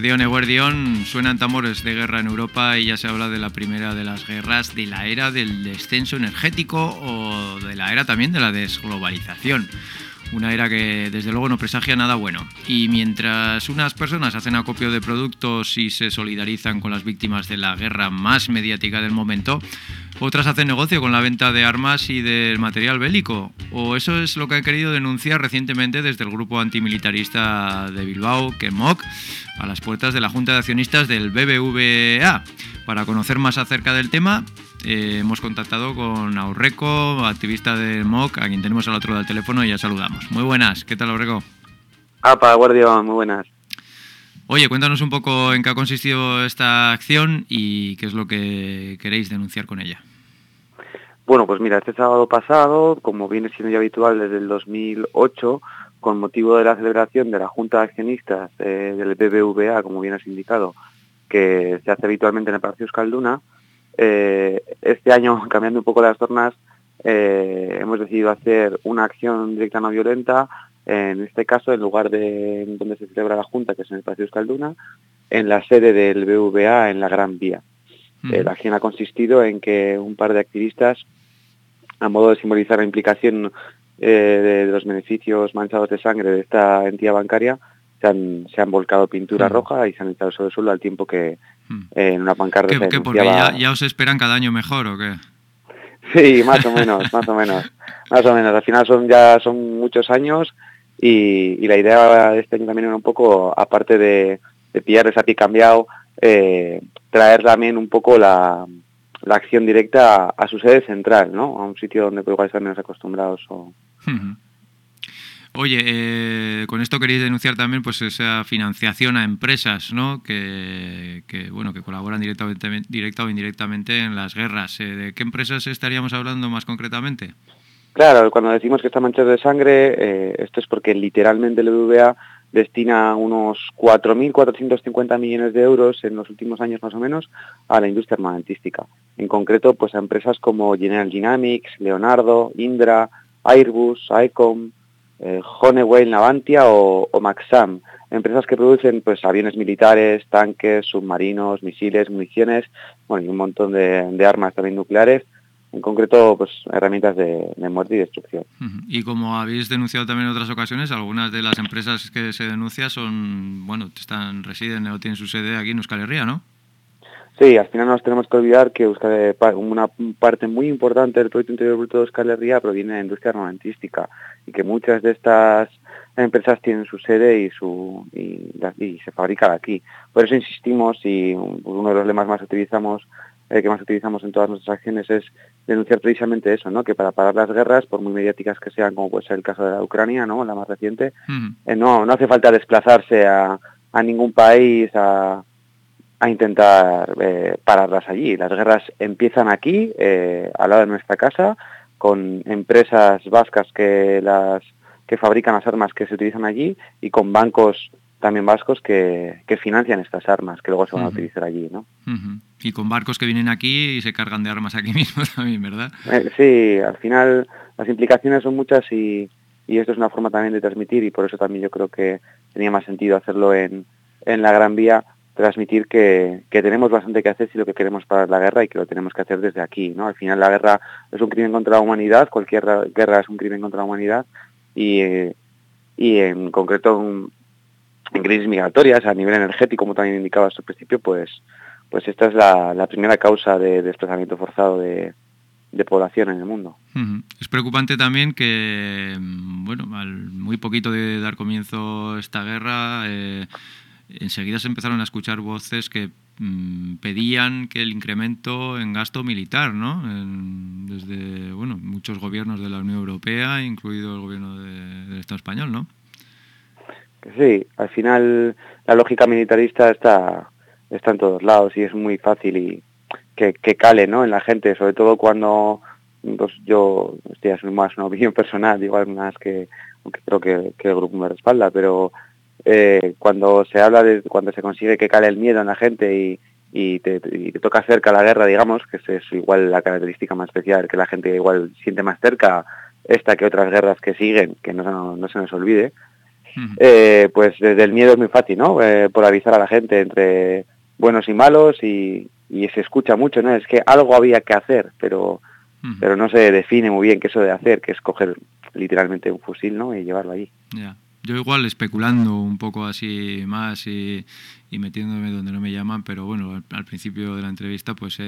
Eguerdión, suenan tambores de guerra en Europa y ya se habla de la primera de las guerras, de la era del descenso energético o de la era también de la desglobalización. Una era que desde luego no presagia nada bueno. Y mientras unas personas hacen acopio de productos y se solidarizan con las víctimas de la guerra más mediática del momento, otras hacen negocio con la venta de armas y del material bélico. O eso es lo que ha querido denunciar recientemente desde el grupo antimilitarista de Bilbao, KEMOC, a las puertas de la Junta de Accionistas del BBVA. Para conocer más acerca del tema, hemos contactado con Aurreco, activista del MOC, a quien tenemos al otro lado del teléfono y ya saludamos. Muy buenas, ¿qué tal, Aurreco? Apa, Guardia, muy buenas. Oye, cuéntanos un poco en qué ha consistido esta acción y qué es lo que queréis denunciar con ella. Bueno, pues mira, este sábado pasado, como viene siendo ya habitual desde el 2008, con motivo de la celebración de la Junta de Accionistas del BBVA, como bien has indicado, que se hace habitualmente en el Palacio Euskalduna, este año, cambiando un poco las tornas, hemos decidido hacer una acción directa no violenta, en este caso, en lugar de donde se celebra la Junta, que es en el Palacio Euskalduna, en la sede del BBVA en la Gran Vía. La acción ha consistido en que un par de activistas, a modo de simbolizar la implicación de los beneficios manchados de sangre de esta entidad bancaria, se han volcado pintura roja y se han echado sobre el suelo al tiempo que en una pancarta se ¿Qué, porque ya os esperan cada año mejor o qué? Sí, más o menos. Al final son muchos años y la idea de este año también era un poco, aparte de pillarles a pie cambiado, traer también un poco la acción directa a su sede central, ¿no? A un sitio donde igual están menos acostumbrados. Oye, con esto queréis denunciar también pues esa financiación a empresas, ¿no? que colaboran directa o indirectamente en las guerras. ¿De qué empresas estaríamos hablando más concretamente? Claro, cuando decimos que está manchado de sangre, esto es porque literalmente el BBVA destina unos 4.450 millones de euros en los últimos años más o menos a la industria armamentística. En concreto, pues a empresas como General Dynamics, Leonardo, Indra, Airbus, ICOM, Honeywell, Navantia o Maxam, empresas que producen pues aviones militares, tanques, submarinos, misiles, municiones, bueno, y un montón de armas también nucleares, en concreto pues herramientas de muerte y destrucción. Y como habéis denunciado también en otras ocasiones, algunas de las empresas que se denuncian residen o tienen su sede aquí en Euskal Herria, ¿no? Sí, al final nos tenemos que olvidar que una parte muy importante del Producto Interior Bruto de Euskal Herria proviene de la industria armamentística y que muchas de estas empresas tienen su sede y se fabrican aquí. Por eso insistimos y uno de los lemas que más utilizamos en todas nuestras acciones es denunciar precisamente eso, ¿no? Que para parar las guerras, por muy mediáticas que sean, como puede ser el caso de la Ucrania, ¿no? La más reciente, no hace falta desplazarse a ningún país a intentar pararlas allí. Las guerras empiezan aquí, al lado de nuestra casa, con empresas vascas que fabrican las armas que se utilizan allí y con bancos también vascos que financian estas armas que luego se van a utilizar allí, ¿no? Y con barcos que vienen aquí y se cargan de armas aquí mismo también, ¿verdad? Sí, al final las implicaciones son muchas y esto es una forma también de transmitir y por eso también yo creo que tenía más sentido hacerlo en la Gran Vía, transmitir que tenemos bastante que hacer si lo que queremos parar la guerra y que lo tenemos que hacer desde aquí, ¿no? Al final la guerra es un crimen contra la humanidad, cualquier guerra es un crimen contra la humanidad y en concreto en crisis migratorias a nivel energético, como también indicabas al principio, pues esta es la primera causa de desplazamiento forzado de población en el mundo. Es preocupante también que, al muy poquito de dar comienzo esta guerra, enseguida se empezaron a escuchar voces que pedían que el incremento en gasto militar, ¿no? Desde muchos gobiernos de la Unión Europea, incluido el gobierno del Estado español, ¿no? Sí, al final la lógica militarista está en todos lados y es muy fácil y que cale, ¿no? En la gente, sobre todo cuando pues yo es más una opinión personal, igual más que aunque creo que el grupo me respalda, pero cuando se habla cuando se consigue que cale el miedo en la gente y te toca cerca la guerra, digamos, que es igual la característica más especial, que la gente igual siente más cerca esta que otras guerras que siguen, que no se nos olvide, pues desde el miedo es muy fácil, ¿no? Polarizar a la gente entre buenos y malos y se escucha mucho, ¿no? Es que algo había que hacer, pero no se define muy bien qué eso de hacer, que es coger literalmente un fusil, ¿no? Y llevarlo allí. Yeah. Yo igual especulando un poco así más y metiéndome donde no me llaman, pero bueno, al principio de la entrevista pues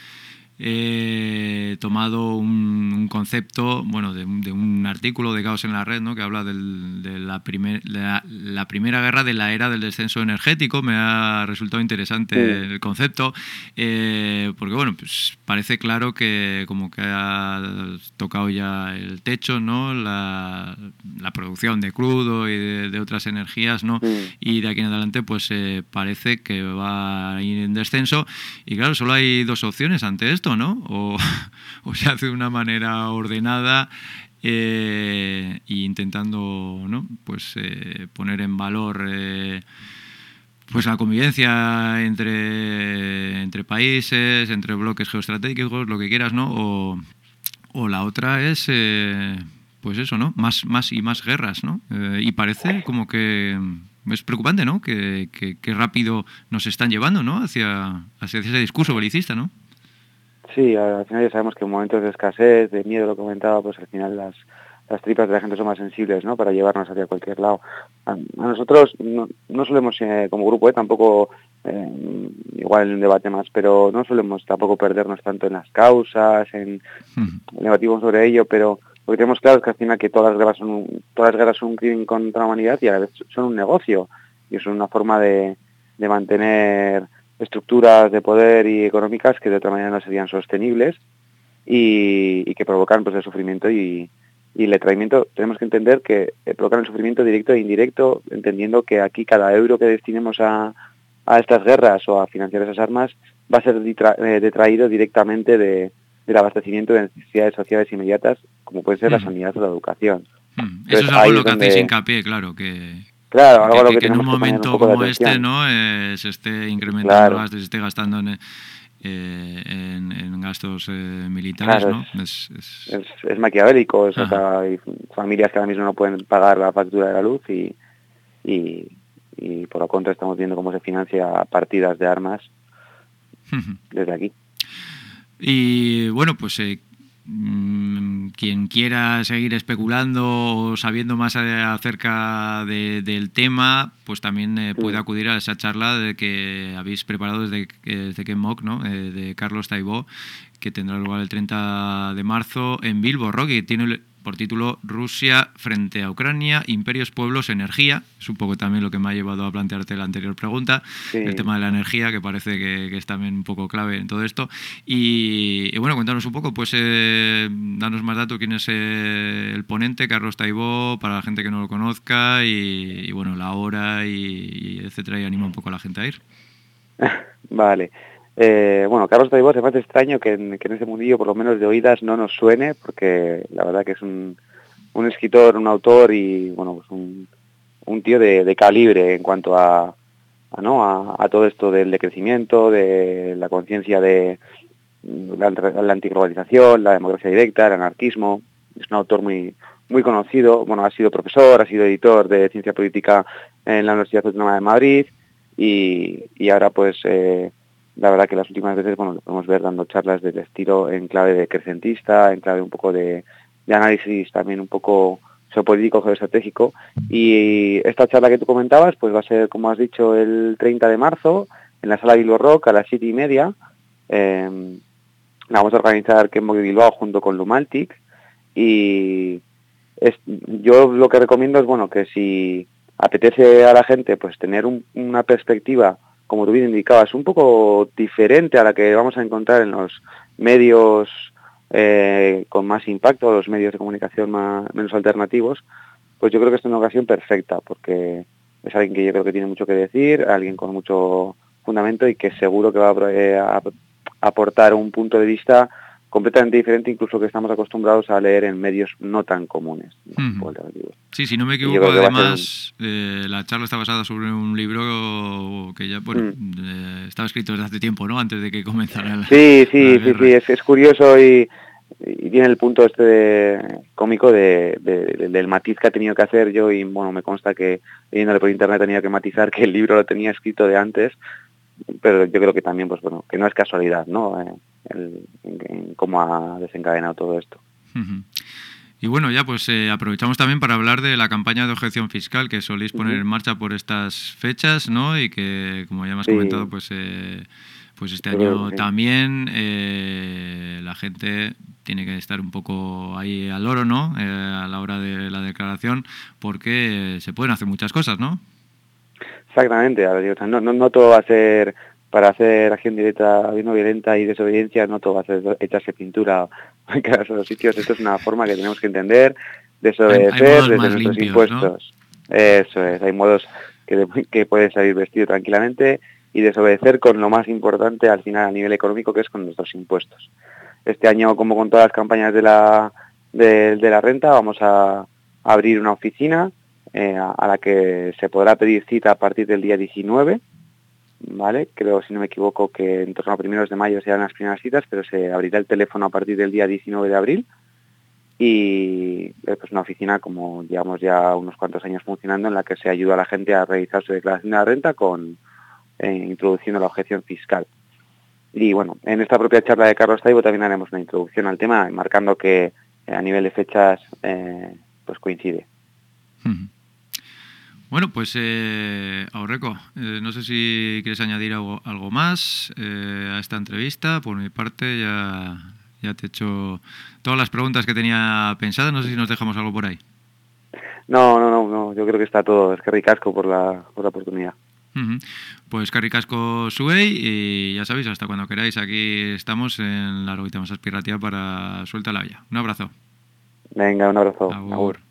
he tomado un concepto, bueno, de un artículo de Caos en la Red, ¿no? Que habla de la primera guerra de la era del descenso energético. Me ha resultado interesante el concepto, porque bueno, pues parece claro que como que ha tocado ya el techo, ¿no? La producción de crudo y de otras energías, ¿no? Y de aquí en adelante pues parece que va a ir en descenso, y claro, solo hay dos opciones ante esto, ¿no? O se hace de una manera ordenada e intentando, ¿no? Pues poner en valor pues la convivencia entre países, entre bloques geoestratégicos, lo que quieras, ¿no? O la otra es pues eso, ¿no? Más y más guerras, ¿no? Y parece como que es preocupante, ¿no? Que rápido nos están llevando, ¿no? Hacia ese discurso belicista, ¿no? Sí, al final ya sabemos que en momentos de escasez, de miedo, lo comentaba, pues al final las tripas de la gente son más sensibles, ¿no? Para llevarnos hacia cualquier lado. A nosotros no solemos, como grupo, tampoco, igual en un debate más, pero no solemos tampoco perdernos tanto en las causas, en negativos sobre ello, pero lo que tenemos claro es que al final que todas las guerras son un crimen contra la humanidad y a la vez son un negocio, y son una forma de mantener estructuras de poder y económicas que de otra manera no serían sostenibles y que provocan pues el sufrimiento y el atraimiento. Tenemos que entender que provocan el sufrimiento directo e indirecto, entendiendo que aquí cada euro que destinemos a estas guerras o a financiar esas armas va a ser detraído directamente del abastecimiento de necesidades sociales inmediatas, como puede ser la sanidad o la educación. Eso es algo en lo que hacéis hincapié, claro, Claro, algo a lo que en un tenemos que poner un momento poco de como atención. este, ¿no? Se esté incrementando el gasto, se esté gastando en gastos militares, claro, ¿no? Es maquiavélico, hay familias que ahora mismo no pueden pagar la factura de la luz y por lo contra estamos viendo cómo se financia partidas de armas desde aquí. Y bueno, pues quien quiera seguir especulando o sabiendo más acerca del tema, pues también puede acudir a esa charla de que habéis preparado desde KenMoK, ¿no? De Carlos Taibó, que tendrá lugar el 30 de marzo en Bilbo Rock, y tiene por título Rusia frente a Ucrania, imperios, pueblos, energía. Es un poco también lo que me ha llevado a plantearte la anterior pregunta, el tema de la energía, que parece que es también un poco clave en todo esto. Y bueno, cuéntanos un poco, pues danos más datos, quién es el ponente, Carlos Taibó, para la gente que no lo conozca, y bueno, la hora y etcétera, y anima un poco a la gente a ir. Vale. Bueno, Carlos Taibó, se me hace extraño que en ese mundillo, por lo menos de oídas, no nos suene, porque la verdad que es un escritor, un autor y, bueno, pues un tío de calibre en cuanto a todo esto del decrecimiento, de la conciencia de la antiglobalización, la democracia directa, el anarquismo. Es un autor muy, muy conocido. Bueno, ha sido profesor, ha sido editor de ciencia política en la Universidad Autónoma de Madrid y ahora pues... la verdad que las últimas veces, bueno, lo podemos ver dando charlas del estilo en clave de crecentista, en clave un poco de análisis también un poco geopolítico, geoestratégico. Y esta charla que tú comentabas, pues va a ser, como has dicho, el 30 de marzo, en la sala Bilbo Rock a las 7:30. La vamos a organizar KenMoK de Bilbao junto con Lumaltic. Y yo lo que recomiendo es, bueno, que si apetece a la gente, pues tener una perspectiva, como tú bien indicabas, un poco diferente a la que vamos a encontrar en los medios con más impacto, los medios de comunicación menos alternativos, pues yo creo que esta es una ocasión perfecta, porque es alguien que yo creo que tiene mucho que decir, alguien con mucho fundamento y que seguro que va a aportar un punto de vista completamente diferente, incluso que estamos acostumbrados a leer en medios no tan comunes. Sí, si no me equivoco, además, la charla está basada sobre un libro que ya, bueno, estaba escrito desde hace tiempo, ¿no? Antes de que comenzara la Sí, guerra. es curioso y y tiene el punto cómico del matiz que ha tenido que hacer yo, y bueno, me consta que leyéndole por internet tenía que matizar que el libro lo tenía escrito de antes, pero yo creo que también, pues bueno, que no es casualidad, ¿no? En cómo ha desencadenado todo esto. Uh-huh. Y bueno, ya pues aprovechamos también para hablar de la campaña de objeción fiscal que soléis poner en marcha por estas fechas, ¿no? Y que, como ya me has comentado, pues este año también la gente tiene que estar un poco ahí al loro, ¿no? A la hora de la declaración, porque se pueden hacer muchas cosas, ¿no? Exactamente, a ver, no todo va a ser para hacer acción directa no violenta y desobediencia, no todo va a ser echarse pintura en cada uno de los sitios. Esto es una forma que tenemos que entender, desobedecer hay modos desde más nuestros limpios, impuestos. ¿No? Eso es, hay modos que puedes salir vestido tranquilamente y desobedecer con lo más importante al final a nivel económico, que es con nuestros impuestos. Este año, como con todas las campañas de la renta, vamos a abrir una oficina a la que se podrá pedir cita a partir del día 19, ¿vale? Creo, si no me equivoco, que en torno a primeros de mayo serán las primeras citas, pero se abrirá el teléfono a partir del día 19 de abril y pues una oficina, como llevamos ya unos cuantos años funcionando, en la que se ayuda a la gente a realizar su declaración de la renta introduciendo la objeción fiscal. Y bueno, en esta propia charla de Carlos Taibo también haremos una introducción al tema, marcando que a nivel de fechas pues coincide. Bueno, pues Aurreco, no sé si quieres añadir algo más a esta entrevista. Por mi parte ya te he hecho todas las preguntas que tenía pensadas. No sé si nos dejamos algo por ahí. No, yo creo que está todo. Es que ricasco por la oportunidad. Pues eskerrik asko zuei y ya sabéis, hasta cuando queráis, aquí estamos en la Larogeita Hamazazpi Irratia para Suelta la Olla. Un abrazo. Venga, un abrazo. Agur.